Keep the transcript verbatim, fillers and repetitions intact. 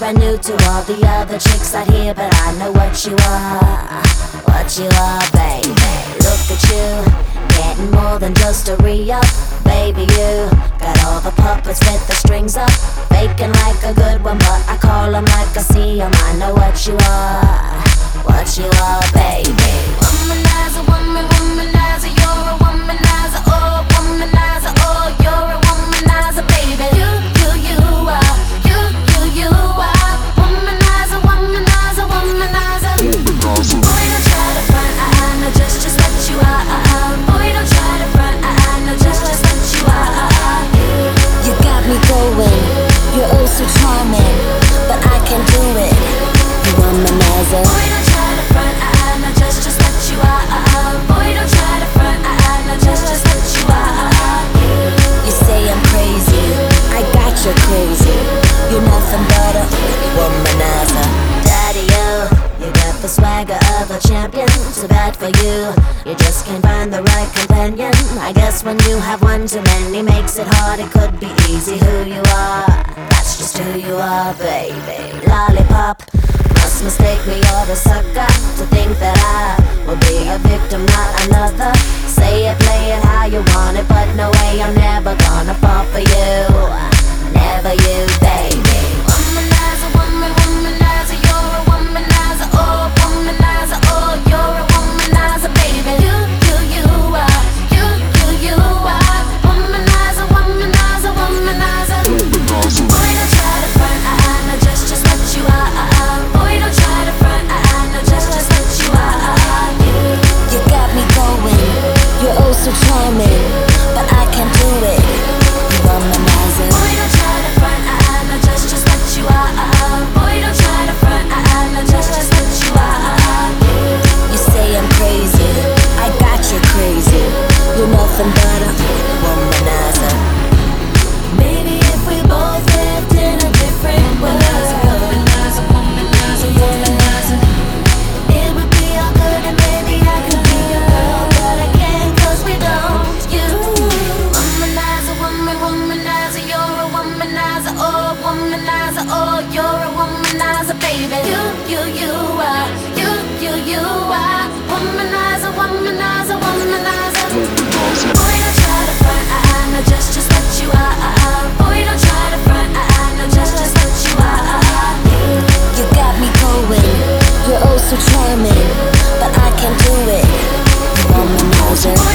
brand new to all the other chicks out here, but I know what you are, what you are, baby. Look at you, getting more than just a re-up. Baby, you got all the puppets with the strings up, faking like a good one, but I call them like I see them. I know what you are, what you are, baby. Womanizer, woman, womanizer, you're a womanizer, oh, womanizer, oh, you're a womanizer, baby. You, you, you are, you, you, you are, womanizer, womanizer, womanizer. Boy, don't try to front, I, I know just, just what you are, uh, uh. Boy, don't try to front, I, I know just, just what you are, uh, uh. You got me going, you're oh so charming, but I can do it, you womanizer. Boy, don't try to front, I, I know just, just what you are, uh, uh. Boy, don't try to front, I, I know just, just what you are, uh, uh. You say I'm crazy, I got you crazy, you're nothing but a womanizer. Daddy, you, you got the swagger of a champion. Too bad for you, you just can't find the right companion. I guess when you have one too many makes it hard. It could be easy who you are, that's just who you are, baby. Lollipop, must mistake me or the sucker to think that I will be a victim, not another. Say it, play it how you want it, but no way, I'm never gonna fall for you, never you, baby. Womanizer, woman, womanizer, you're a womanizer, oh, womanizer, oh, you're a womanizer, baby. You, you, you are, you, you, you are, womanizer, womanizer, womanizer. Boy, don't try to front, I, I know just, just what you are, uh, uh. Boy, don't try to front, I, I know just, just what you are, uh, uh. You got me going, you're oh so charming, but I can do it, you womanizer. Boy, don't try to front, I, I know just, just what you are, uh, uh. Boy, don't try to front, I, I know just, just what you are, uh, uh. You say I'm crazy, I got you crazy, you're nothing but a womanizer. Maybe if we both lived in a different world, womanizer, womanizer, womanizer, it would be all good and maybe I could be your girl, but I can't 'cause we don't. You, womanizer, woman, womanizer, you're a womanizer, oh, womanizer, oh, you're a womanizer, baby. You, you, you are, you, you, you are, womanizer, womanizer, womanizer. Boy, don't try to front, I, I know just, just what you are, uh, uh. Boy, don't try to front, I, I know just, just what you are, uh, uh. You got me going, you're oh so charming, but I can do it, you womanizer. Boy,